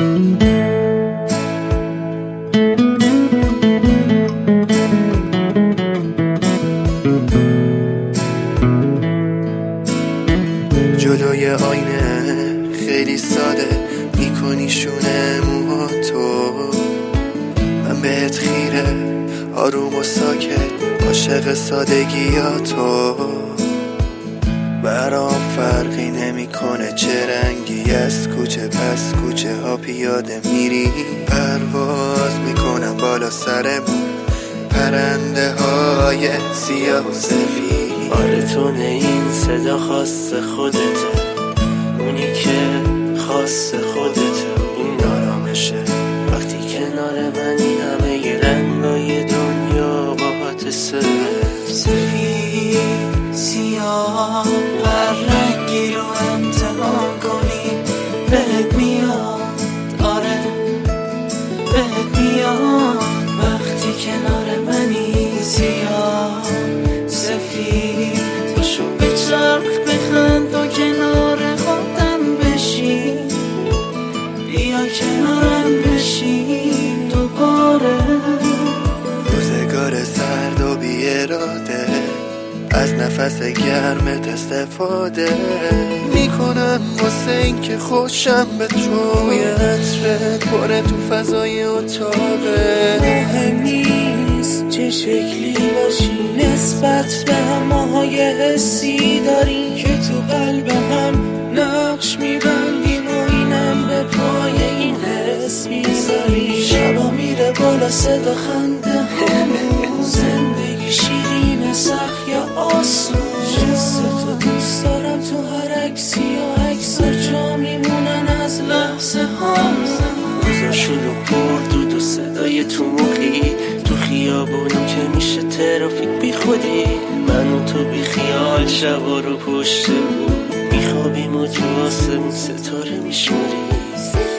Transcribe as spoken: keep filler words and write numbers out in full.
جلوی آینه خیلی ساده میکنی شونه موهاتو، من بهت خیره آروم و ساکت عاشق سادگیاتو. برام فرقی نمیکنه چه رنگی از کوچه پس کوچه ها پیاده میری، پرواز میکنم بالا سرمون پرنده های سیاه و سفید. آرتونه این صدا خاص خودته، اونی که خاص خودته، این آرامشه وقتی کنار منی. همه ی رنگای دنیا باهات سفید سفید سیاه، هر رنگی رو امتحان کنی بهت میاد. آره بهت میاد وقتی کنار منی. سیاه سفید باشو بچرخ بخند و کنار خودم بشی، بیا کنارم بشی دوباره. روزگار سرد و بی اراده از نفس گرمت استفاده میکنم واسه این که خوشم به توی عطرت پره تو فضای اتاقه. مهم نیست چه شکلی باشی نسبت به همه حسی داریم که تو قلب هم نقش میبندیم و اینم به پای این حس میذاری. شبا میره بالا صدا خنده همون، زندگی شیرین سخت یا آسون. جستو دوست دارم تو هر عکسی و عکسا جا میمونن از لحظه ها. روزا شلوغ پردود و صدای تو موقی تو خیابونم که میشه ترافیک بی خودی. من و تو بی خیال شبا رو پشت بود میخوابیم و تو آسمون ستاره میشماری.